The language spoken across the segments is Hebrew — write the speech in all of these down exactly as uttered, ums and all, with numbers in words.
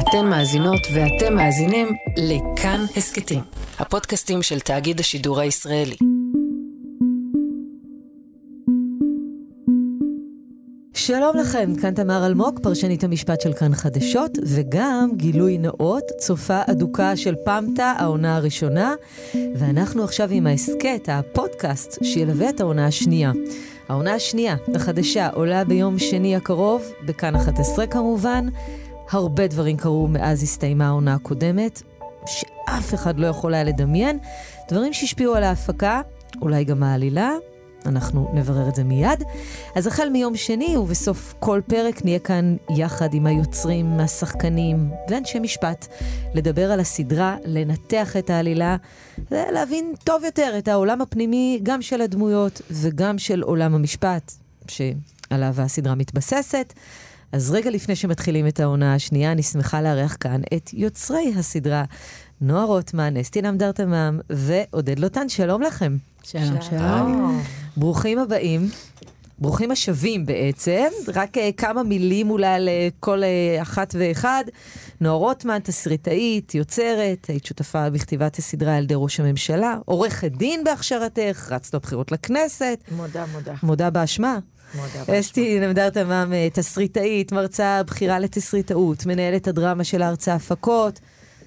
אתן מאזינות ואתם מאזינים לכאן הסקטים, הפודקאסטים של תאגיד השידור הישראלי. שלום לכם, כאן תמר אלמוג, פרשנית המשפט של כאן חדשות, וגם גילוי נאות, צופה אדוקה של פמטה, העונה הראשונה, ואנחנו עכשיו עם ההסקט, הפודקאסט שילווה את העונה השנייה. העונה השנייה, החדשה, עולה ביום שני הקרוב, בכאן אחת עשרה כמובן. הרבה דברים קרו מאז הסתיימה העונה הקודמת, שאף אחד לא יכול היה לדמיין. דברים שהשפיעו על ההפקה, אולי גם העלילה, אנחנו נברר את זה מיד. אז החל מיום שני ובסוף כל פרק נהיה כאן יחד עם היוצרים, השחקנים ואנשי משפט, לדבר על הסדרה, לנתח את העלילה, ולהבין טוב יותר את העולם הפנימי, גם של הדמויות וגם של עולם המשפט, שעליו הסדרה מתבססת. אז רגע לפני שמתחילים את העונה השנייה, אני שמחה לארח כאן את יוצרי הסדרה, נועה רוטמן, אסתי למדרטמם ועודד לוטן. שלום לכם. שלום, שלום. ברוכים הבאים, ברוכים השווים בעצם, רק uh, כמה מילים אולי לכל uh, אחת ואחד. נועה רוטמן, תסריטאית, יוצרת, היית שותפה בכתיבת הסדרה על ידי ראש הממשלה, עורכת דין בהכשרתך, רצת לבחירות לכנסת. מודה, מודה. מודה באשמה. אסתי למדרטמם, תסריטאית, מרצה בחירה לתסריטאות, מנהלת הדרמה של ההרצאה הפקות,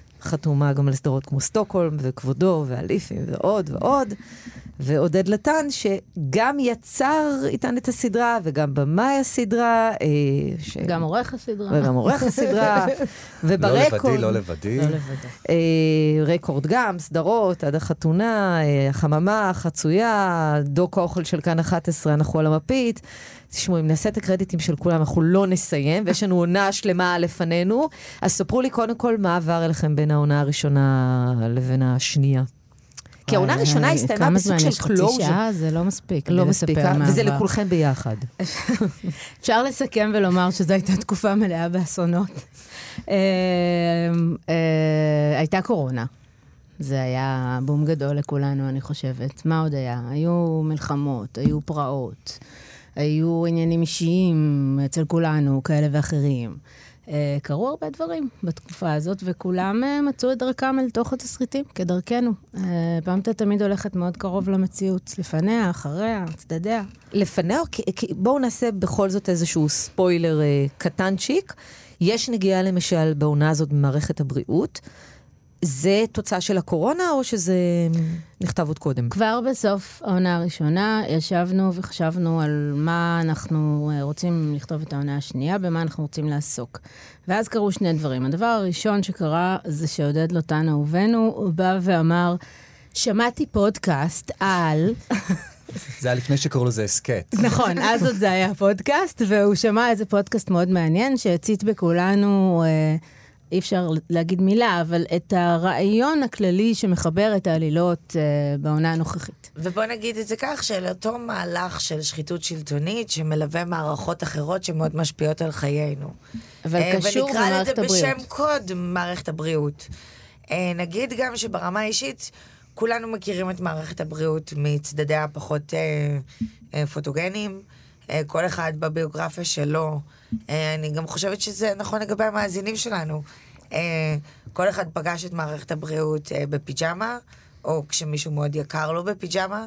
חתומה גם על סדרות כמו סטוקהולם וכבודו ואליפים ועוד ועוד. ועודד לוטן, שגם יצר איתן את הסדרה, וגם במאי הסדרה. ש... גם עורך הסדרה. וגם עורך הסדרה. וברקורד. לא לבדי, לא לבדי. רקורד גם, סדרות, עד החתונה, החממה, חצויה, דוק האוכל של כאן אחת עשרה, אנחנו על המפית. תשמעו, אם נעשה את הקרדיטים של כולם, אנחנו לא נסיים, ויש לנו עונה שלמה לפנינו. אז ספרו לי קודם כל מה עבר אליכם בין העונה הראשונה לבין השנייה. כי העונה הראשונה הסתיימה בסוג של קלוז'ר. כמה זמן יש? חצי שעה? זה לא מספיק. לא מספיק, וזה לכולכם ביחד. אפשר לסכם ולומר שזו הייתה תקופה מלאה באסונות. הייתה קורונה. זה היה בום גדול לכולנו, אני חושבת. מה עוד היה? היו מלחמות, היו פרעות, היו עניינים אישיים אצל כולנו, כאלה ואחרים. קרו הרבה דברים בתקופה הזאת, וכולם מצאו את דרכם אל תוך התסריטים, כדרכנו. פעמתה תמיד הולכת מאוד קרוב למציאות, לפניה, אחריה, צדדיה. לפניה, בואו נעשה בכל זאת איזשהו ספוילר קטנצ'יק. יש נגיעה למשל בעונה הזאת במערכת הבריאות. זה תוצאה של הקורונה, או שזה נכתב עוד קודם? כבר בסוף העונה הראשונה ישבנו וחשבנו על מה אנחנו רוצים לכתוב את העונה השנייה, במה אנחנו רוצים לעסוק. ואז קרו שני דברים. הדבר הראשון שקרה זה שעודד לוטן אהובנו, הוא בא ואמר, שמעתי פודקאסט על... זה היה לפני שקראו לזה הסקט. נכון, אז עוד זה היה פודקאסט, והוא שמע איזה פודקאסט מאוד מעניין, שהציץ בכולנו... אי אפשר להגיד מילה, אבל את הרעיון הכללי שמחבר את העלילות אה, בעונה הנוכחית. ובוא נגיד את זה כך, של אותו מהלך של שחיתות שלטונית, שמלווה מערכות אחרות שמאוד משפיעות על חיינו. אבל אה, קשור במערכת הבריאות. ונקרא לזה בשם קוד מערכת הבריאות. אה, נגיד גם שברמה האישית, כולנו מכירים את מערכת הבריאות מצדדיה פחות אה, אה, פוטוגנים, אה, כל אחד בביוגרפיה שלו, אני גם חושבת שזה נכון לגבי המאזינים שלנו. כל אחד פגש את מערכת הבריאות בפיג'מה, או כשמישהו מאוד יקר לו בפיג'מה,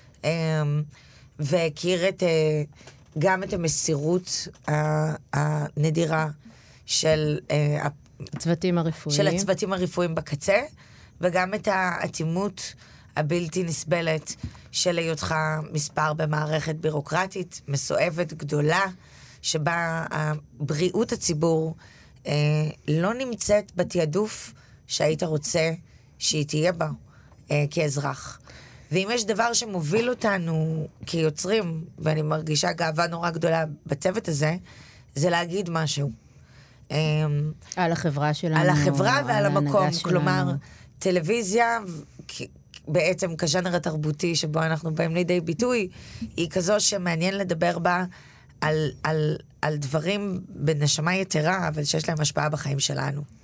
והכיר את, גם את המסירות הנדירה של הצוותים הרפואיים. של הצוותים הרפואיים בקצה, וגם את האטימות הבלתי נסבלת של היותך מספר במערכת בירוקרטית, מסואבת גדולה, שבה בריאות הציבור אה, לא נמצאת בתיעדוף שהיית רוצה שהיא תהיה בה אה, כאזרח. ואם יש דבר שמוביל אותנו כיוצרים, ואני מרגישה גאווה נורא גדולה בצוות הזה, זה להגיד משהו. אה, על החברה שלנו. על החברה ועל המקום. כלומר, טלוויזיה... בעצם כז'אנר התרבותי שבו אנחנו באים לידי ביטוי, היא כזו שמעניין לדבר בה על, על, על דברים בנשמה יתרה, אבל שיש להם השפעה בחיים שלנו.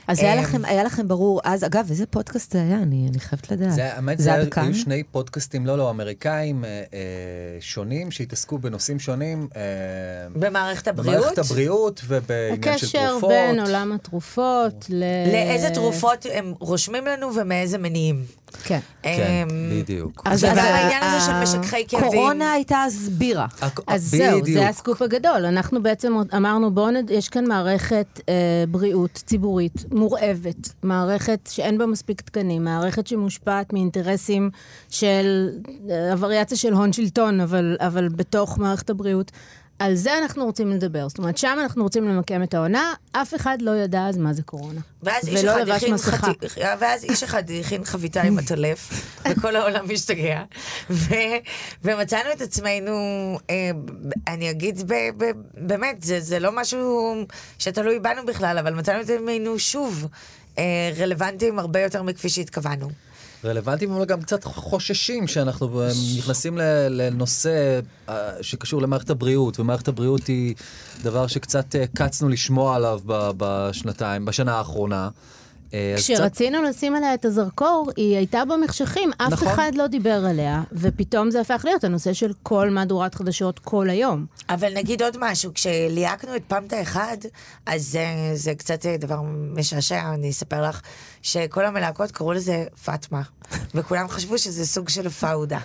אז היה לכם, היה לכם ברור, אז אגב, איזה פודקאסט זה היה? אני, אני חייבת לדעת. זה, האמת, זה היו שני פודקאסטים, לא, לא, אמריקאים, אה, אה, שונים, שהתעסקו בנושאים שונים. אה, במערכת הבריאות? במערכת הבריאות ובעניין של תרופות. הקשר בין עולם התרופות ל... לאיזה תרופות הם רושמים לנו ומאיזה מניעים. כן. כן, בדיוק. אז העניין הזה של משככי כאבים. קורונה הייתה אז בירה. אז זהו, זה הסקופ הגדול. אנחנו בעצם אמרנו, בואו נד... יש כאן מערכת אה, בריאות ציבורית מורעבת, מערכת שאין בה מספיק תקנים, מערכת שמושפעת מאינטרסים של אה, הווריאציה של הון שלטון, אבל, אבל בתוך מערכת הבריאות. על זה אנחנו רוצים לדבר. זאת אומרת, שם אנחנו רוצים למקם את העונה, אף אחד לא ידע אז מה זה קורונה. ואז איש אחד הכין חתי... ואז איש אחד הכין חביתה עם הטלף, וכל העולם משתגע. ו... ומצאנו את עצמנו, אה, אני אגיד, ב... ב... באמת, זה, זה לא משהו שתלוי בנו בכלל, אבל מצאנו את עצמנו שוב אה, רלוונטיים הרבה יותר מכפי שהתכוונו. רלוונטיים, אבל גם קצת חוששים שאנחנו נכנסים לנושא שקשור למערכת הבריאות, ומערכת הבריאות היא דבר שקצת קצנו לשמוע עליו בשנתיים, בשנה האחרונה. כשרצינו לשים עליה את הזרקור, היא הייתה במחשכים, אף אחד לא דיבר עליה, ופתאום זה הפך להיות הנושא של כל מהדורת חדשות כל היום. אבל נגיד עוד משהו, כשליהקנו את פמטה אחד, אז זה קצת דבר משעשע, אני אספר לך, שכל המלהקות קראו לזה פאטמה, וכולם חשבו שזה סוג של פאודה.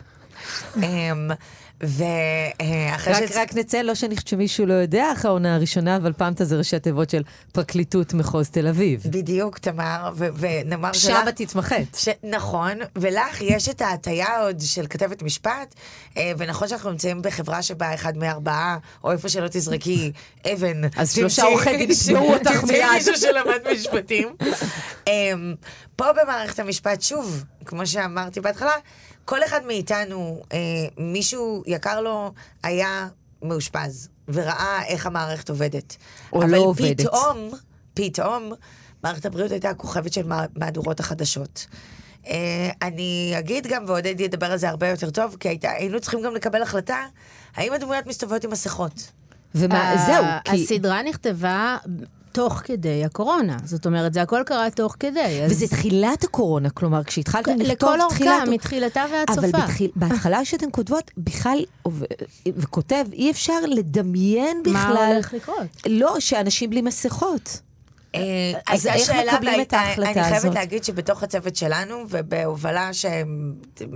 ואחרי רק, רק נציין, לא שאני חושבת שמישהו לא יודע אחרי העונה הראשונה, אבל פמטה זה ראשי תיבות של פרקליטות מחוז תל אביב. בדיוק, תמר, ונאמר שלך... שם את התמחת. נכון, ולך יש את ההטיה עוד של כתבת משפט, ונכון שאנחנו נמצאים בחברה שבה אחד מארבעה, או איפה שלא תזרקי אבן. אז שלושה עורכי דין ישמעו אותך מיד. תמצאי מישהו שלמד משפטים. פה במערכת המשפט, שוב, כמו שאמרתי בהתחלה, כל אחד מאיתנו, אה, מישהו יקר לו היה מאושפז, וראה איך המערכת עובדת. או לא עובדת. אבל פתאום, פתאום, מערכת הבריאות הייתה הכוכבת של מהדורות החדשות. אה, אני אגיד גם, ועודד ידבר על זה הרבה יותר טוב, כי הייתה, היינו צריכים גם לקבל החלטה, האם הדמויות מסתובבות עם מסכות. ומה, זהו, כי... הסדרה נכתבה... תוך כדי הקורונה. זאת אומרת, זה הכל קרה תוך כדי. וזה תחילת הקורונה, כלומר, כשהתחלתם לכתוב לכל אורכה, תחילת... מתחילתה ועד סופה. אבל בתחיל... בהתחלה שאתן כותבות, בכלל, ו... וכותב, אי אפשר לדמיין בכלל... מה הולך לקרות? לא, שאנשים בלי מסכות. אז איך מקבלים את ההחלטה הזאת? אני חייבת להגיד שבתוך הצוות שלנו, ובהובלה שהם...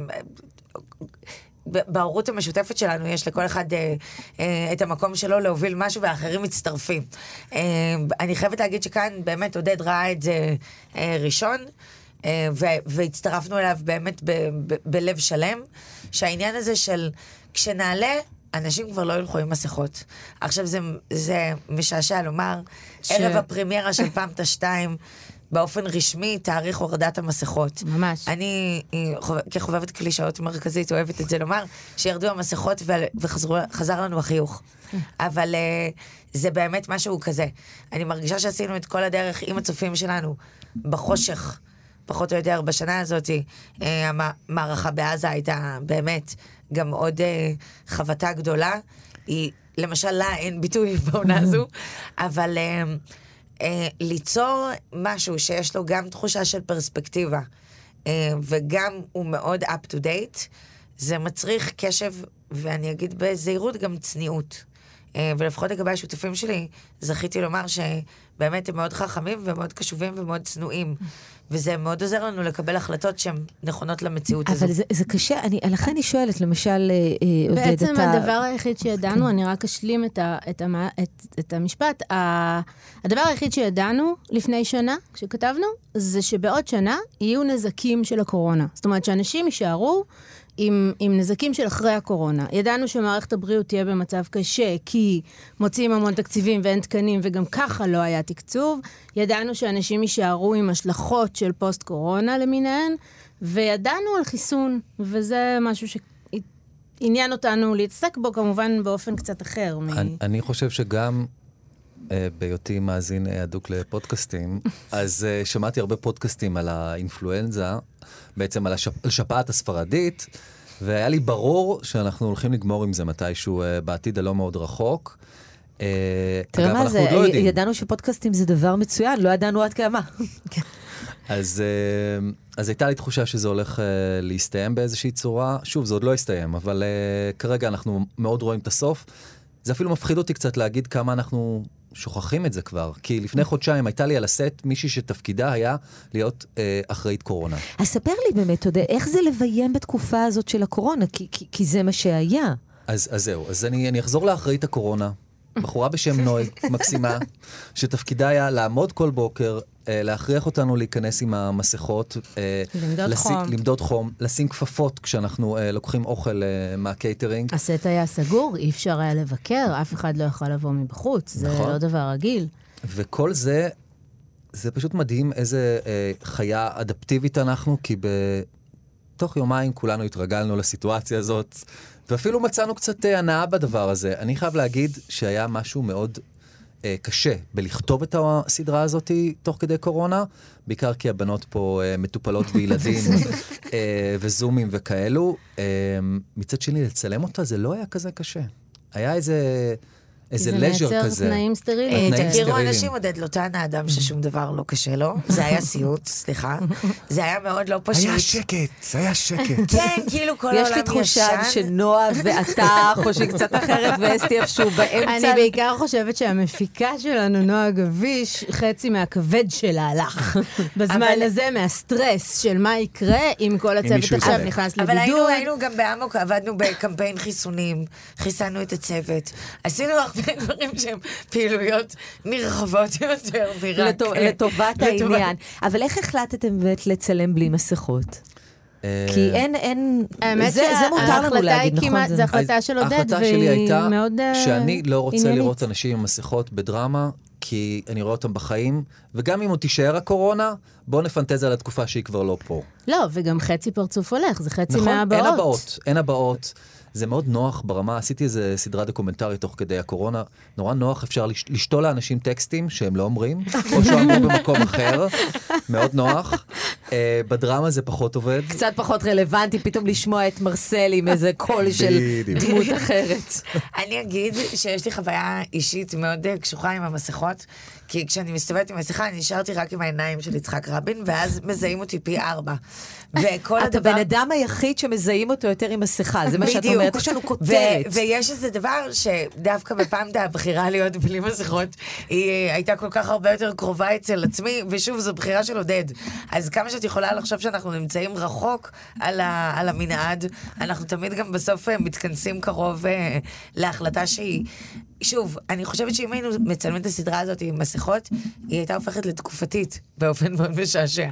בהורות המשותפת שלנו יש לכל אחד אה, אה, את המקום שלו להוביל משהו והאחרים מצטרפים. אה, אני חייבת להגיד שכאן באמת עודד ראה את זה אה, ראשון, אה, ו- והצטרפנו אליו באמת ב- ב- בלב שלם, שהעניין הזה של כשנעלה, אנשים כבר לא ילכו עם מסכות. עכשיו זה, זה משעשע לומר, ש... ערב הפרימיירה של פמטה שתיים, באופן רשמי, תאריך הורדת המסכות. ממש. אני, כחובבת קלישאות מרכזית, אוהבת את זה לומר, שירדו המסכות וחזר לנו החיוך. אבל זה באמת משהו כזה. אני מרגישה שעשינו את כל הדרך עם הצופים שלנו, בחושך, פחות או יותר, בשנה הזאת, המערכה בעזה הייתה באמת גם עוד חבטה גדולה. היא, למשל, לה אין ביטוי בעונה הזו, אבל... Uh, ליצור משהו שיש לו גם תחושה של פרספקטיבה, uh, וגם הוא מאוד up to date, זה מצריך קשב, ואני אגיד בזהירות גם צניעות. Uh, ולפחות לגבי השותפים שלי, זכיתי לומר שבאמת הם מאוד חכמים ומאוד קשובים ומאוד צנועים. וזה מאוד עוזר לנו לקבל החלטות שהן נכונות למציאות הזו. אבל זה, זה קשה, אני, לכן אני שואלת, למשל, עודד, אתה... בעצם הדבר היחיד שידענו, אני רק אשלים את, ה, את, ה, את, את המשפט, הדבר היחיד שידענו לפני שנה, כשכתבנו, זה שבעוד שנה יהיו נזקים של הקורונה. זאת אומרת, שאנשים יישארו עם, עם נזקים של אחרי הקורונה. ידענו שמערכת הבריאות תהיה במצב קשה, כי מוצאים המון תקציבים ואין תקנים, וגם ככה לא היה תקצוב. ידענו שאנשים יישארו עם השלכות של פוסט-קורונה למיניהן, וידענו על חיסון, וזה משהו שעניין אותנו להתעסק בו, כמובן באופן קצת אחר. אני, מ... אני חושב שגם uh, בהיותי מאזין הדוק לפודקאסטים, אז uh, שמעתי הרבה פודקאסטים על האינפלואנזה, בעצם על השפ... השפעת הספרדית, והיה לי ברור שאנחנו הולכים לגמור עם זה מתישהו uh, בעתיד הלא מאוד רחוק. תראה מה זה, ידענו שפודקאסטים זה דבר מצוין, לא ידענו עד כמה. אז, אז הייתה לי תחושה שזה הולך להסתיים באיזושהי צורה. שוב, זה עוד לא הסתיים, אבל כרגע אנחנו מאוד רואים את הסוף. זה אפילו מפחיד אותי קצת להגיד כמה אנחנו שוכחים את זה כבר. כי לפני חודשיים הייתה לי על הסט מישהי שתפקידה היה להיות אחראית קורונה. אז ספר לי באמת, יודע, איך זה לביים בתקופה הזאת של הקורונה? כי, כי, כי זה מה שהיה. אז, אז זהו, אז אני, אני אחזור לאחראית הקורונה. בחורה בשם נוי, מקסימה, שתפקידה היה לעמוד כל בוקר, להכריח אותנו להיכנס עם המסכות, למדוד לשים, חום. למדוד חום, לשים כפפות כשאנחנו לוקחים אוכל מהקייטרינג. הסט היה סגור, אי אפשר היה לבקר, אף אחד לא יכול לבוא מבחוץ, זה נכון. לא דבר רגיל. וכל זה, זה פשוט מדהים איזה אה, חיה אדפטיבית אנחנו, כי בתוך יומיים כולנו התרגלנו לסיטואציה הזאת, ואפילו מצאנו קצת אה, הנאה בדבר הזה. אני חייב להגיד שהיה משהו מאוד אה, קשה בלכתוב את הסדרה הזאת תוך כדי קורונה, בעיקר כי הבנות פה אה, מטופלות בילדים אה, וזומים וכאלו. אה, מצד שני, לצלם אותה זה לא היה כזה קשה. היה איזה... איזה לז'ר כזה. זה מייצר תנאים סטריליים. תראו, אנשים עודד לא טען האדם ששום דבר לא קשה לו. זה היה סיוט, סליחה. זה היה מאוד לא פשוט. היה שקט, זה היה שקט. כן, כאילו כל העולם ישן. יש לי תחושה שנועה ואתה חושבים קצת אחרת ואסתי איפשהו באמצע. אני בעיקר חושבת שהמפיקה שלנו, נועה גביש, חצי מהכבד שלה הלך. בזמן הזה, מהסטרס של מה יקרה אם כל הצוות עכשיו נכנס לבידוד. אבל היינו גם באמוק, עבדנו בקמפיין חיסונים, חיסנו את הצוות. עשינו הרבה דברים שהם פעילויות נרחבות יותר מרק. לטובת העניין. אבל איך החלטתם באמת לצלם בלי מסכות? כי אין, אין, זה מותר לנו להגיד, נכון? זה החלטה של עודד, ההחלטה שלי הייתה מאוד שאני לא רוצה לראות אנשים עם מסכות בדרמה, כי אני רואה אותם בחיים, וגם אם הוא תישאר הקורונה, בוא נפנטז על התקופה שהיא כבר לא פה. לא, וגם חצי פרצוף הולך, זה חצי נכון, מהבאות. אין הבאות, אין הבאות. זה מאוד נוח ברמה, עשיתי איזה סדרה דוקומנטרית תוך כדי הקורונה, נורא נוח, אפשר לש, לשתול לאנשים טקסטים שהם לא אומרים, או שאומרים במקום אחר, מאוד נוח. Uh, בדרמה זה פחות עובד. קצת פחות רלוונטי, פתאום לשמוע את מרסל עם איזה קול של דמות אחרת. אני אגיד שיש לי חוויה אישית מאוד קשוחה עם המסכות, כי כשאני מסתובבת עם מסכה, אני נשארתי רק עם העיניים של יצחק רבין, ואז מזהים אותי פי ארבע. אתה בן אדם היחיד שמזהים אותו יותר עם מסכה, זה מה שאת אומרת, יש לנו כותרת. ויש איזה דבר שדווקא בפעם הבחירה להיות בלי מסכות, היא הייתה כל כך הרבה יותר קרובה אצל עצמי, ושוב, זו בחירה של עודד. אז כמה שאת יכולה לחשוב שאנחנו נמצאים רחוק על המנעד, אנחנו תמיד גם בסוף מתכנסים קרוב להחלטה שהיא... שוב, אני חושבת שאם היינו מצלמים את הסדרה הזאת עם מסכות, היא הייתה הופכת לתקופתית, באופן מאוד משעשע.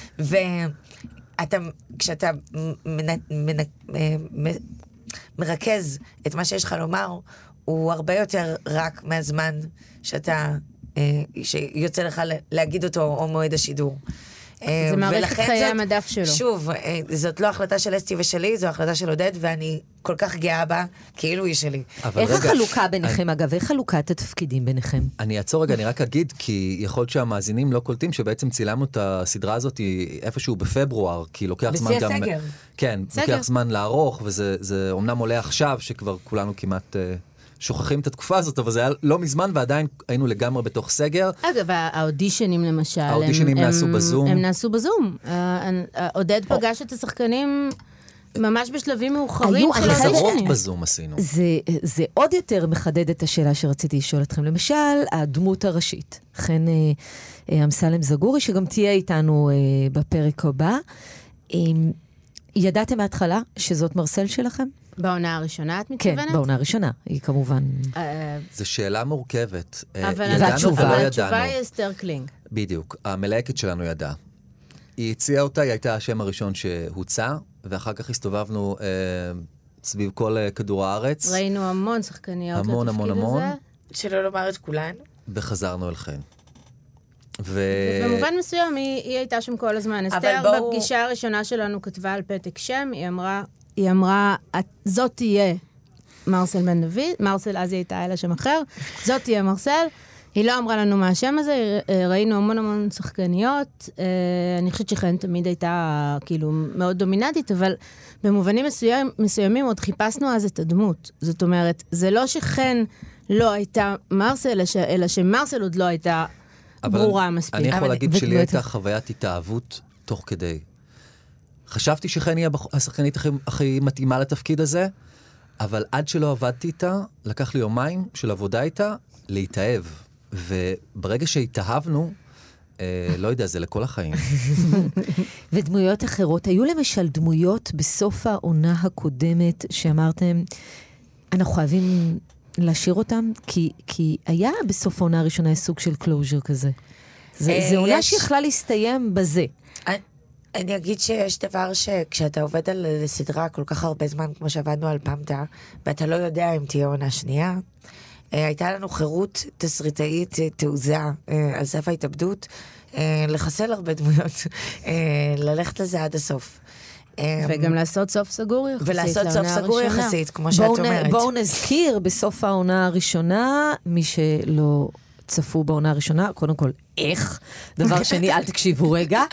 ואתה, כשאתה מנ, מנ, מ, מרכז את מה שיש לך לומר, הוא הרבה יותר רק מהזמן שאתה, שיוצא לך להגיד אותו או מועד השידור. זה מערכת חיי המדף שלו. שוב, זאת לא החלטה של אסתי ושלי, זו החלטה של עודד, ואני כל כך גאה בה, כאילו היא שלי. איך החלוקה ביניכם, אגב? איך חלוקת התפקידים ביניכם? אני אעצור רגע, אני רק אגיד, כי יכול להיות שהמאזינים לא קולטים, שבעצם צילמנו את הסדרה הזאת איפשהו בפברואר, כי לוקח זמן גם... בשיא הסגר. כן, לוקח זמן לערוך, וזה אומנם עולה עכשיו, שכבר כולנו כמעט... שוכחים את התקופה הזאת, אבל זה היה לא מזמן, ועדיין היינו לגמרי בתוך סגר. אגב, האודישנים למשל, האודישנים נעשו בזום. הם נעשו בזום. עודד פגש את השחקנים ממש בשלבים מאוחרים של האודישנים. חזרות בזום עשינו. זה עוד יותר מחדד את השאלה שרציתי לשאול אתכם. למשל, הדמות הראשית. חן אמסלם זגורי, שגם תהיה איתנו בפרק הבא. ידעתם מההתחלה שזאת מרסל שלכם? בעונה הראשונה את מתכוונת? כן, בעונה הראשונה, היא כמובן... זו שאלה מורכבת. אבל התשובה היא אסתר קלינג. בדיוק, המלהקת שלנו ידעה. היא הציעה אותה, היא הייתה השם הראשון שהוצא, ואחר כך הסתובבנו סביב כל כדור הארץ. ראינו המון שחקניות לתפקיד הזה. המון המון המון. שלא לומר את כולן. וחזרנו אל חן. במובן מסוים היא הייתה שם כל הזמן. אסתר בפגישה הראשונה שלנו כתבה על פתק שם, היא אמרה... היא אמרה, זאת תהיה מרסל בן דוד, מרסל אז היא הייתה אלה שם אחר, זאת תהיה מרסל, היא לא אמרה לנו מה השם הזה, ראינו המון המון שחקניות, אני חושבת שחן תמיד הייתה כאילו מאוד דומיננטית, אבל במובנים מסוים, מסוימים עוד חיפשנו אז את הדמות, זאת אומרת, זה לא שחן לא הייתה מרסל, אלא שמרסל עוד לא הייתה ברורה מספיק. אני יכול להגיד שלי הייתה חוויית התאהבות תוך כדי. חשבתי שחני היא השחקנית הכי מתאימה לתפקיד הזה, אבל עד שלא עבדתי איתה, לקח לי יומיים של עבודה איתה, להתאהב. וברגע שהתאהבנו, אה, לא יודע, זה לכל החיים. ודמויות אחרות, היו למשל דמויות בסוף העונה הקודמת, שאמרתם, אנחנו חייבים להשאיר אותם, כי, כי היה בסוף העונה הראשונה סוג של קלוז'ר כזה. זה, זה עונה יש... שיכלה להסתיים בזה. אני, אני אגיד שיש דבר שכשאתה עובד על סדרה כל כך הרבה זמן, כמו שעבדנו על פמתה, ואתה לא יודע אם תהיה עונה שנייה, הייתה לנו חירות תסריטאית, תעוזה, על סף ההתאבדות, לחסל הרבה דמויות, ללכת לזה עד הסוף. וגם לעשות סוף סגור יחסית. ולעשות סוף סגור יחסית, כמו שאת אומרת. בואו נזכיר בסוף העונה הראשונה, מי שלא צפו בעונה הראשונה, קודם כל, איך? דבר שני, אל תקשיבו רגע.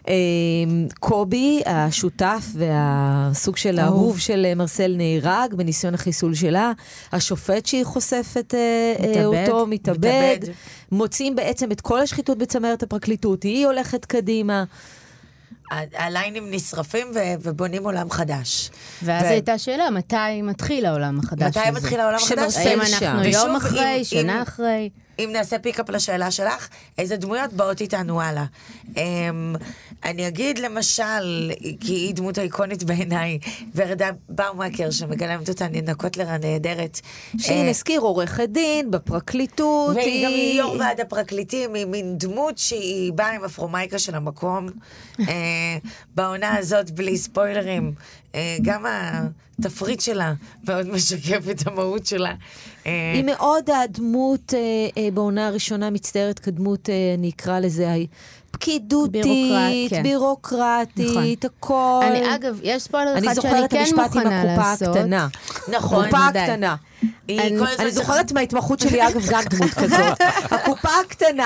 קובי, השותף והסוג של האהוב של מרסל נהרג, בניסיון החיסול שלה, השופט שהיא חושפת אותו, מתאבד. מוצאים בעצם את כל השחיתות בצמרת הפרקליטות, היא הולכת קדימה. הליינים נשרפים ו- ובונים עולם חדש. ואז ו- הייתה שאלה, מתי מתחיל העולם החדש מתי הזה? מתי מתחיל העולם החדש? האם אנחנו יום אחרי, אם, שנה אם, אחרי? אם נעשה פיקאפ לשאלה שלך, איזה דמויות באות איתנו הלאה. Um, אני אגיד למשל, כי היא דמות איקונית בעיניי, ורדה באומקר שמגלמת אותה נקוטלר הנהדרת. שהיא נזכיר עורכת דין בפרקליטות. והיא גם היא יו"ר ועד הפרקליטים, היא מין דמות שהיא באה עם הפרומייקה של המקום. uh, בעונה הזאת, בלי ספוילרים, uh, גם התפריט שלה מאוד משקף את המהות שלה. היא מאוד הדמות בעונה הראשונה מצטערת כדמות, אני אקרא לזה, פקידותית, בירוקרטית, הכל. אני, אגב, יש ספוילר אחד שאני כן מוכנה לעשות. אני זוכרת את המשפט עם הקופה הקטנה. נכון. הקופה הקטנה. אני זוכרת מההתמחות שלי, אגב, גם דמות כזאת. הקופה הקטנה.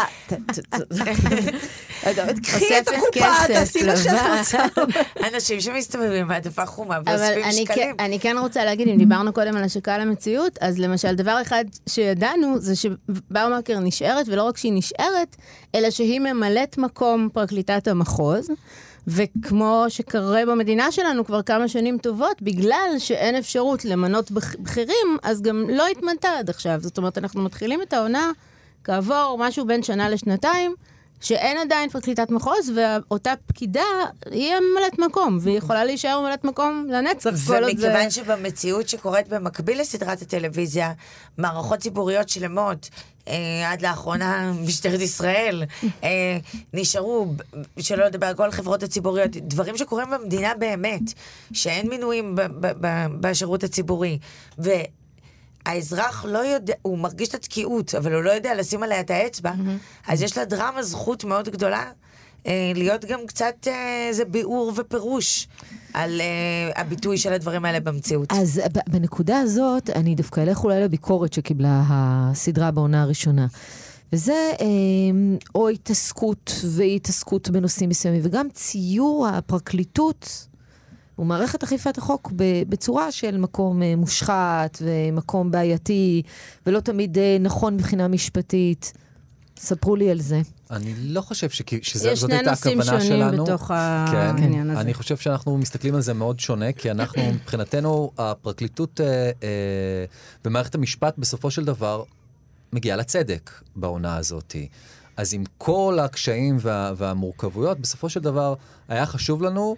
קחי את הקופה, תעשי מה שאת רוצה. אנשים שמסתובבים מעטפה חומה ואוספים שקלים. אני כן רוצה להגיד, אם דיברנו קודם על השקה למציאות, אז למשל, דבר אחד שידענו, זה שבאומקר נשארת, ולא רק שהיא נשארת, אלא שהיא ממלאת מקום פרקליטת המחוז, וכמו שקרה במדינה שלנו כבר כמה שנים טובות, בגלל שאין אפשרות למנות בכירים, אז גם לא התמנתה עד עכשיו. זאת אומרת, אנחנו מתחילים את העונה כעבור משהו בין שנה לשנתיים, שאין עדיין פרקליטת מחוז, ואותה פקידה היא ממלאת מקום, והיא יכולה להישאר ממלאת מקום לנצח. ומכיוון שבמציאות שקורית במקביל לסדרת הטלוויזיה, מערכות ציבוריות שלמות, אה, עד לאחרונה משטרת ישראל, אה, נשארו, שלא לדבר על כל החברות הציבוריות, דברים שקורים במדינה באמת, שאין מינויים ב- ב- ב- בשירות הציבורי, ו... האזרח לא יודע, הוא מרגיש את התקיעות, אבל הוא לא יודע לשים עליה את האצבע, mm-hmm. אז יש לה דרמה זכות מאוד גדולה, אה, להיות גם קצת איזה אה, ביאור ופירוש על אה, הביטוי של הדברים האלה במציאות. אז בנקודה הזאת, אני דווקא אלך אולי לביקורת שקיבלה הסדרה בעונה הראשונה. וזה אה, או התעסקות והתעסקות בנושאים מסוימים, וגם ציור הפרקליטות, ומערכת אכיפת החוק בצורה של מקום מושחת ומקום בעייתי, ולא תמיד נכון מבחינה משפטית. ספרו לי על זה. אני לא חושב שזאת הייתה הכוונה שלנו. יש שני נושאים שונים בתוך העניין הזה. אני חושב שאנחנו מסתכלים על זה מאוד שונה, כי אנחנו, מבחינתנו, הפרקליטות ומערכת המשפט בסופו של דבר מגיעה לצדק בעונה הזאת. אז עם כל הקשיים והמורכבויות, בסופו של דבר היה חשוב לנו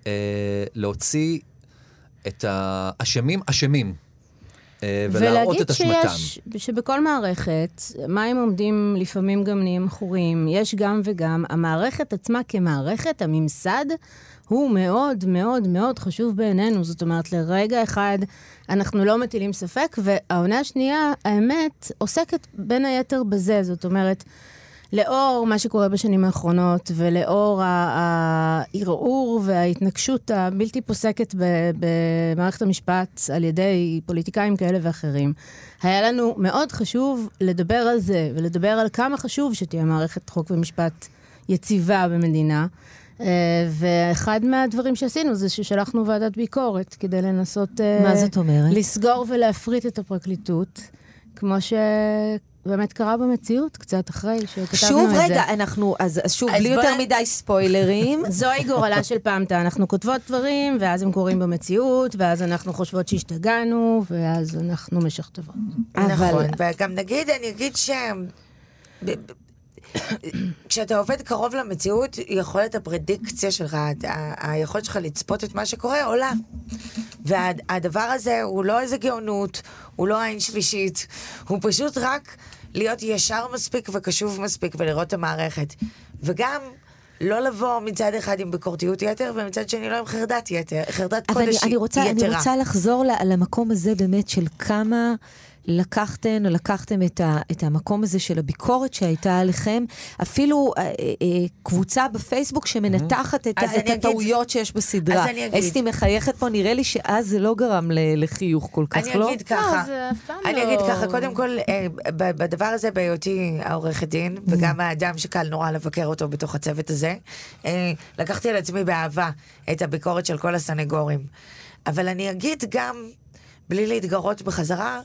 להוציא את האשמים, אשמים, ולהראות את אשמתם. ולהגיד שיש, שבכל מערכת, מים עומדים לפעמים גם נהיים מחורים, יש גם וגם, המערכת עצמה כמערכת, הממסד, הוא מאוד מאוד מאוד חשוב בעינינו, זאת אומרת, לרגע אחד אנחנו לא מטילים ספק, והעונה השנייה, האמת, עוסקת בין היתר בזה, זאת אומרת, לאור מה שקורה בשנים האחרונות, ולאור הערעור וההתנגשות הבלתי פוסקת במערכת המשפט על ידי פוליטיקאים כאלה ואחרים, היה לנו מאוד חשוב לדבר על זה, ולדבר על כמה חשוב שתהיה מערכת חוק ומשפט יציבה במדינה. ואחד מהדברים שעשינו זה ששלחנו ועדת ביקורת כדי לנסות מה זאת אומרת? לסגור ולהפריט את הפרקליטות, כמו שבאמת קרה במציאות, קצת אחרי שכתבנו את זה. שוב, רגע, אנחנו, אז, אז שוב, אז בלי בוא- יותר מדי ספוילרים. זוהי גורלה של פעמתה, אנחנו כותבות דברים, ואז הם קורים במציאות, ואז אנחנו חושבות שהשתגענו, ואז אנחנו משכתבות. נכון, וגם נגיד, אני אגיד ש... ב- ב- כשאתה עובד קרוב למציאות, יכולת הפרדיקציה שלך, ה- היכולת שלך לצפות את מה שקורה, עולה. והדבר הזה הוא לא איזה גאונות, הוא לא עין שלישית, הוא פשוט רק להיות ישר מספיק וקשוב מספיק ולראות את המערכת. וגם לא לבוא מצד אחד עם ביקורתיות יתר, ומצד שני לא עם חרדת יתר, חרדת אבל אני, קודש אני, רוצה, אני יתרה. רוצה לחזור ל- למקום הזה באמת של כמה לקחתם, או לקחתם את, ה, את המקום הזה של הביקורת שהייתה עליכם, אפילו אה, אה, קבוצה בפייסבוק שמנתחת את, אז ה- אני את אגיד- הטעויות שיש בסדרה. אז אני אגיד. אסתי מחייכת פה, נראה לי שאז זה לא גרם ל- לחיוך כל כך, אני לא? אגיד ככה, לא, זה אף פעם אני לא- אגיד ככה, קודם כל, אה, ב- בדבר הזה בהיותי העורכת דין, וגם האדם שקל נורא לבקר אותו בתוך הצוות הזה, אה, לקחתי על עצמי באהבה את הביקורת של כל הסנגורים. אבל אני אגיד גם, בלי להתגרות בחזרה,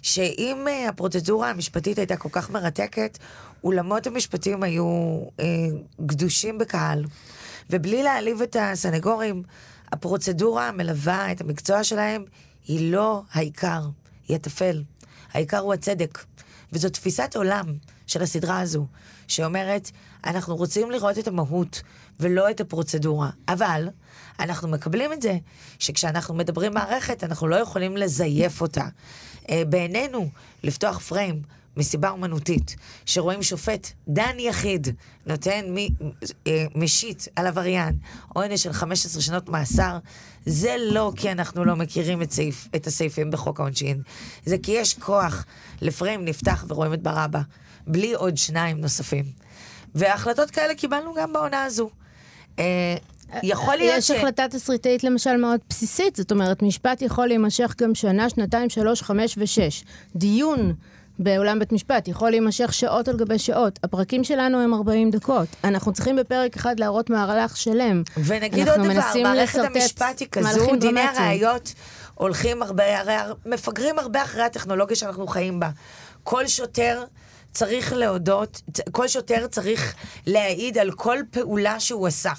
שאם אה, הפרוצדורה המשפטית הייתה כל כך מרתקת, אולמות המשפטים היו אה, גדושים בקהל. ובלי להעליב את הסנגורים, הפרוצדורה המלווה את המקצוע שלהם היא לא העיקר, היא הטפל. העיקר הוא הצדק. וזו תפיסת עולם של הסדרה הזו, שאומרת, אנחנו רוצים לראות את המהות ולא את הפרוצדורה. אבל אנחנו מקבלים את זה שכשאנחנו מדברים מערכת, אנחנו לא יכולים לזייף אותה. אה, בעינינו, לפתוח פריים, מסיבה אומנותית, שרואים שופט, דן יחיד, נותן מי, אה, משית על עבריין, עונש של חמש עשרה שנות מאסר, זה לא כי אנחנו לא מכירים את, סעיף, את הסעיפים בחוק העונשין, זה כי יש כוח לפריים נפתח ורואים את ברבא, בלי עוד שניים נוספים. והחלטות כאלה קיבלנו גם בעונה הזו. אה, יכול להיות יש ש... החלטה תסריטאית למשל מאוד בסיסית, זאת אומרת, משפט יכול להימשך גם שנה, שנתיים, שלוש, חמש ושש. דיון באולם בית משפט יכול להימשך שעות על גבי שעות. הפרקים שלנו הם ארבעים דקות. אנחנו צריכים בפרק אחד להראות מהלך שלם. ונגיד עוד אנחנו דבר, מנסים מערכת לסרטט המשפט היא כזו, מהלכים דיני דרמטיים. הראיות הולכים הרבה, הרי מפגרים הרבה אחרי הטכנולוגיה שאנחנו חיים בה. כל שוטר צריך להודות, כל שוטר צריך להעיד על כל פעולה שהוא עשה.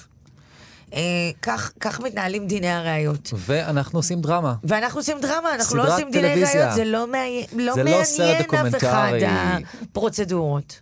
אה, כך, כך מתנהלים דיני הראיות. ואנחנו עושים דרמה. ואנחנו עושים דרמה, אנחנו לא סדרת עושים דיני טלוויזיה. ראיות, זה לא, מעי... לא זה לא סרט מעניין אף אחד דוקומנטרי. הפרוצדורות.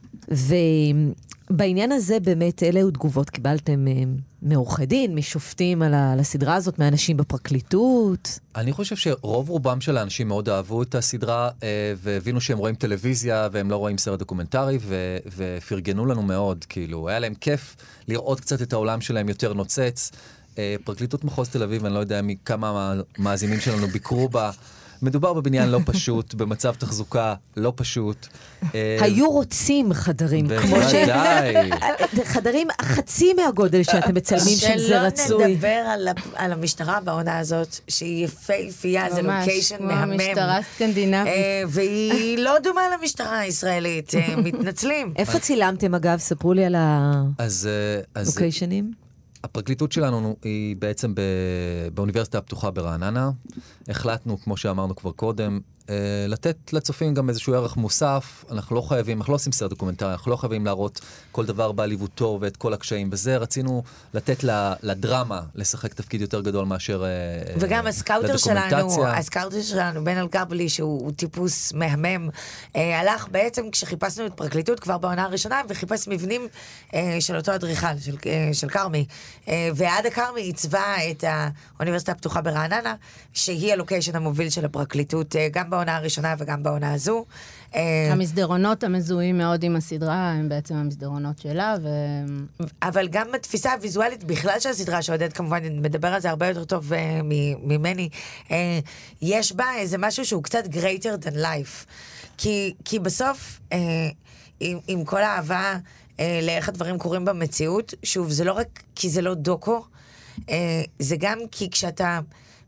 ובעניין הזה באמת, אלה היו תגובות, קיבלתם אה, מעורכי דין, משופטים על ה- על הסדרה הזאת, מאנשים בפרקליטות. אני חושב שרוב רובם של האנשים מאוד אהבו את הסדרה, אה, והבינו שהם רואים טלוויזיה, והם לא רואים סרט דוקומנטרי, ו- ופרגנו לנו מאוד, כאילו, היה להם כיף לראות קצת את העולם שלהם יותר נוצץ. אה, פרקליטות מחוז תל אביב, אני לא יודע כמה המאזינים שלנו ביקרו בה, מדובר בבניין לא פשוט, במצב תחזוקה לא פשוט. אה, היו רוצים חדרים, כמו ש... בוודאי. חדרים חצי מהגודל שאתם מצלמים שם, זה רצוי. שלא נדבר על, ה- על המשטרה בעונה הזאת, שהיא יפהפייה, זה ממש, לוקיישן כמו מהמם. משטרה סקנדינבית. אה, והיא לא דומה למשטרה הישראלית, אה, מתנצלים. איפה צילמתם אגב? ספרו לי על אז, אה, אז הלוקיישנים. הפרקליטות שלנו היא בעצם ב... באוניברסיטה הפתוחה ברעננה. החלטנו, כמו שאמרנו כבר קודם, לתת לצופים גם איזשהו ערך מוסף. אנחנו לא חייבים, אנחנו לא עושים סרט דוקומנטרי, אנחנו לא חייבים להראות כל דבר בעליבותו ואת כל הקשיים בזה. רצינו לתת לדרמה לשחק תפקיד יותר גדול מאשר לדוקומנטציה. וגם הסקאוטר שלנו, הסקאוטר שלנו, בן אלגבלי, שהוא טיפוס מהמם, אה, הלך בעצם כשחיפשנו את פרקליטות כבר בעונה הראשונה, וחיפש מבנים אה, של אותו אדריכל, של, אה, של קרמי. אה, ועדה קרמי עיצבה את האוניברסיטה הפתוחה ברעננה, שהיא הלוקיישן המוביל של הפרקליטות, אה, גם בעונה הראשונה וגם בעונה הזו. אה, המסדרונות המזוהים מאוד עם הסדרה, הם בעצם המסדרונות שלה, ו... אבל גם התפיסה הוויזואלית בכלל של הסדרה, שעודד כמובן מדבר על זה הרבה יותר טוב uh, ממני, uh, יש בה איזה משהו שהוא קצת greater than life. כי, כי בסוף, uh, עם, עם כל האהבה uh, לאיך הדברים קורים במציאות, שוב, זה לא רק כי זה לא דוקו, uh, זה גם כי כשאתה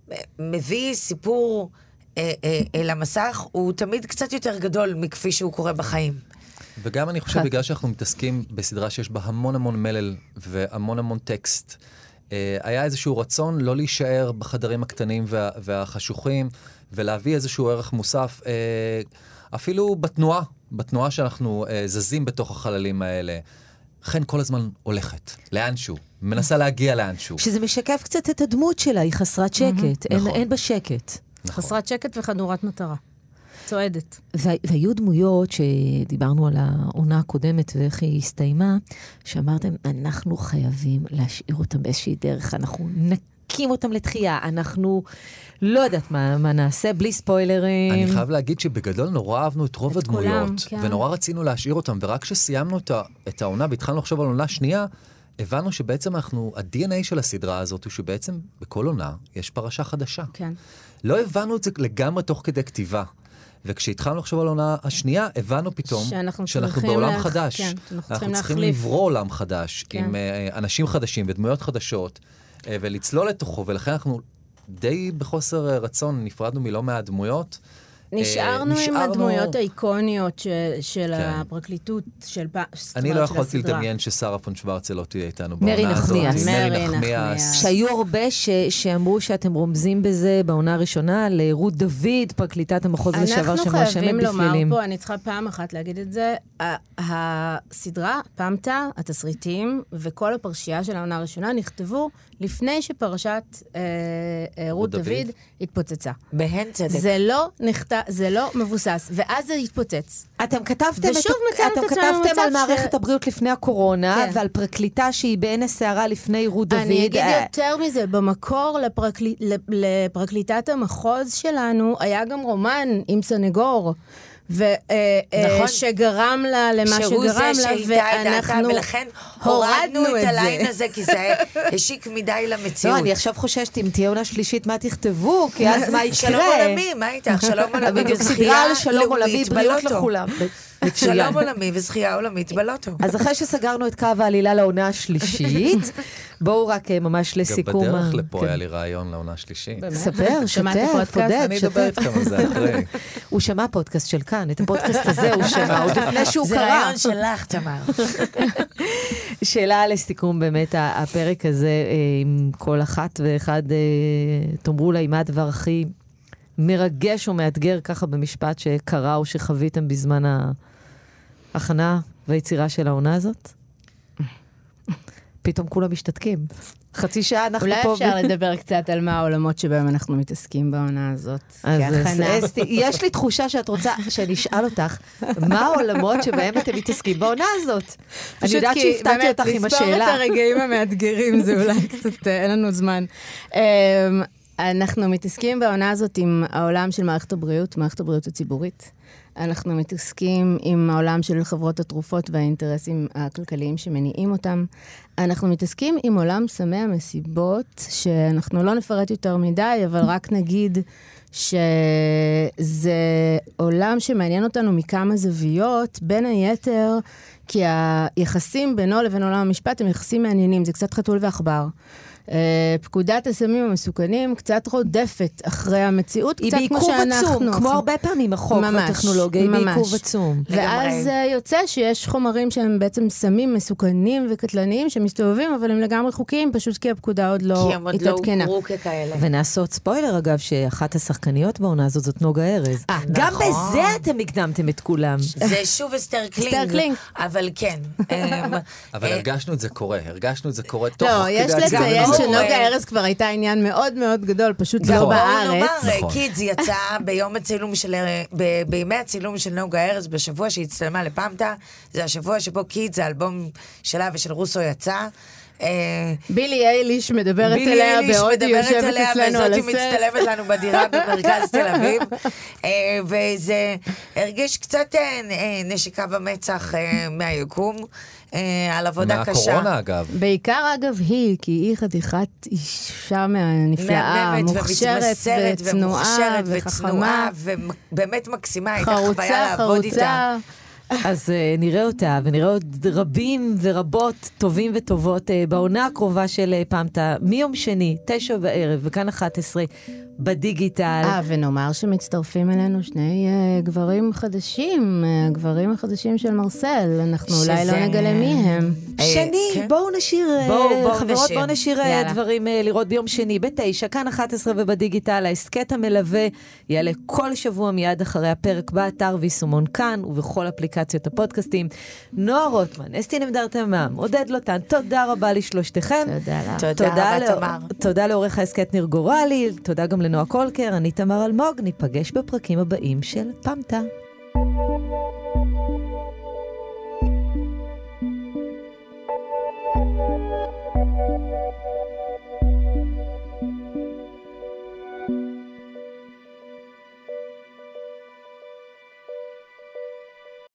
מביא סיפור uh, uh, אל המסך, הוא תמיד קצת יותר גדול מכפי שהוא קורה בחיים. וגם אני חושב, בגלל שאנחנו מתעסקים בסדרה שיש בה המון המון מלל והמון המון טקסט, היה איזשהו רצון לא להישאר בחדרים הקטנים וה, והחשוכים, ולהביא איזשהו ערך מוסף. אפילו בתנועה, בתנועה שאנחנו uh, זזים בתוך החללים האלה, חן כל הזמן הולכת, לאנשהו, מנסה להגיע לאנשהו. שזה משקף קצת את הדמות שלה, היא חסרת שקט, אין, נכון. אין בה שקט. נכון. חסרת שקט וחדורת מטרה. צועדת. והיו דמויות שדיברנו על העונה הקודמת ואיך היא הסתיימה, שאמרתם, אנחנו חייבים להשאיר אותם באיזושהי דרך, אנחנו נקים אותם לתחייה, אנחנו לא יודעת מה, מה נעשה, בלי ספוילרים. אני חייב להגיד שבגדול נורא אהבנו את רוב את הדמויות, כולם, כן. ונורא רצינו להשאיר אותם, ורק כשסיימנו את, את העונה והתחלנו לחשוב על עונה שנייה, הבנו שבעצם אנחנו, ה-די אן איי של הסדרה הזאת הוא שבעצם בכל עונה יש פרשה חדשה. כן. לא הבנו את זה לגמרי תוך כדי כתיבה. וכשהתחלנו לחשוב על עונה השנייה, הבנו פתאום שאנחנו, שאנחנו בעולם להח... חדש. כן, אנחנו, אנחנו צריכים, צריכים להחליף. לברוא עולם חדש, כן. עם uh, אנשים חדשים ודמויות חדשות, uh, ולצלול לתוכו, ולכן אנחנו די בחוסר רצון נפרדנו מלא מהדמויות. נשארנו עם הדמויות האיקוניות של הפרקליטות של הסדרה. אני לא יכולתי לדמיין ששרה פון שוורצה לא תהיה איתנו מרי בעונה הזאת. נחמיאס. מרי נחמיאס. שהיו הרבה שאמרו שאתם רומזים בזה בעונה הראשונה, לרות דוד, פרקליטת המחוז לשעבר שמואשמת בפלילים. אנחנו חייבים לומר פה, אני צריכה פעם אחת להגיד את זה, הסדרה, פמטה, התסריטים וכל הפרשייה של העונה הראשונה נכתבו לפני שפרשת רות דוד התפוצצה. בהן צדק. זה לא נכתב, זה לא מבוסס, ואז זה התפוצץ. אתם כתבתם, ושוב מצאנו את עצמנו כתבתם במצב על מערכת ש... הבריאות לפני הקורונה, כן. ועל פרקליטה שהיא בעין הסערה לפני רות דוד. אני אגיד יותר מזה, במקור לפרקל... לפרקליטת המחוז שלנו, היה גם רומן עם סנגור, ו... נכון. שגרם לה למה שגרם לה, ואנחנו ולכן הורדנו את הליין הזה, כי זה השיק מדי למציאות. לא, אני עכשיו חוששת, אם תהיה עונה שלישית, מה תכתבו? כי אז מה יקרה? שלום עולמי, מה איתך? שלום עולמי וזכייה לאומית בלוטו. שלום עולמי וזכייה עולמית בלוטו. אז אחרי שסגרנו את קו העלילה לעונה השלישית, בואו רק ממש לסיכום. גם בדרך לפה היה לי רעיון לעונה השלישית. ספר, שתף, פודד, אני אדבר איתכם על זה אחרי. הוא שמע פודקאסט של כאן, את הפודקאסט הזה הוא שמע, עוד לפני שהוא קרא. זה רעיון שלך, תמר. שאלה לסיכום באמת, הפרק הזה, עם כל אחת ואחד, תאמרו לה, מה הדבר הכי מרגש או מאתגר ככה במשפט שקרה או שחוויתם בזמן ההכנה והיצירה של העונה הזאת? פתאום כולם משתתקים. חצי שעה אנחנו אולי פה... אולי אפשר לדבר קצת על מה העולמות שבהם אנחנו מתעסקים בעונה הזאת. אז אסתי, יש לי תחושה שאת רוצה שאני אשאל אותך, מה העולמות שבהם אתם מתעסקים בעונה הזאת? אני יודעת שהפתעתי אותך עם השאלה. לספור את הרגעים המאתגרים, זה אולי קצת, אין לנו זמן. אנחנו מתעסקים בעונה הזאת עם העולם של מערכת הבריאות, מערכת הבריאות הציבורית. אנחנו מתעסקים עם העולם של חברות התרופות והאינטרסים הכלכליים שמניעים אותם. אנחנו מתעסקים עם עולם סמי המסיבות, שאנחנו לא נפרט יותר מדי, אבל רק נגיד שזה עולם שמעניין אותנו מכמה זוויות, בין היתר, כי היחסים בינו לבין עולם המשפט הם יחסים מעניינים, זה קצת חתול ועכבר. פקודת הסמים המסוכנים קצת רודפת אחרי המציאות, קצת כמו שאנחנו. עצום, כמו הרבה פעמים החוק והטכנולוגיה, היא בעיכוב עצום. ואז יוצא שיש חומרים שהם בעצם סמים מסוכנים וקטלניים שמסתובבים, אבל הם לגמרי חוקיים, פשוט כי הפקודה עוד לא התעדכנה. כי הם עוד לא הוכרו ככאלה. ונעשות ספוילר אגב, שאחת השחקניות בעונה הזאת זאת נוגה ארז. גם בזה אתם הקדמתם את כולם. זה שוב אסתר קלינג, אבל כן. אבל הרגשנו את זה קורה, הרגשנו את זה קורה תוך כדי יש לציין שנוגה ארז כבר הייתה עניין מאוד מאוד גדול, פשוט לא בארץ. נאמר, קידס יצא ביום הצילום של, בימי הצילום של נוגה ארז, בשבוע שהצטלמה לפמטה, זה השבוע שבו קידס, האלבום שלה ושל רוסו יצא. בילי אייליש מדברת אליה בעוד יושבת אצלנו על הסט. וזאת מצטלמת לנו בדירה במרכז תל אביב. וזה הרגיש קצת נשיקה במצח מהיקום. על עבודה קשה. מהקורונה אגב. בעיקר אגב היא, כי היא חתיכת אישה נפלאה, מוכשרת וצנועה וחכמה. ובאמת מקסימה, הייתה חוויה לעבוד איתה. אז נראה אותה, ונראה עוד רבים ורבות טובים וטובות בעונה הקרובה של פמטה, מיום שני, תשע בערב, וכאן אחת עשרה. בדיגיטל. אה, ונאמר שמצטרפים אלינו שני uh, גברים חדשים, uh, גברים החדשים של מרסל, אנחנו שזה... אולי לא נגלה מי הם. שני, כן. בואו נשיר, בואו, בואו חברות, נשיר. בואו נשיר יאללה. דברים לראות ביום שני, בתשע, כאן אחת עשרה ובדיגיטל, ההסקט המלווה יעלה כל שבוע מיד אחרי הפרק באתר ויסומון כאן, ובכל אפליקציות הפודקאסטים. נועה רוטמן, אסתי נמדר תמם, עודד לוטן, תודה רבה לשלושתכם. תודה לך. תודה, תודה רבה, תמר. תודה לעורך ההסקט ניר גורלי, תודה גם לנועה קולקר, אני תמר אלמוג, ניפגש בפרקים הבאים של פמטה.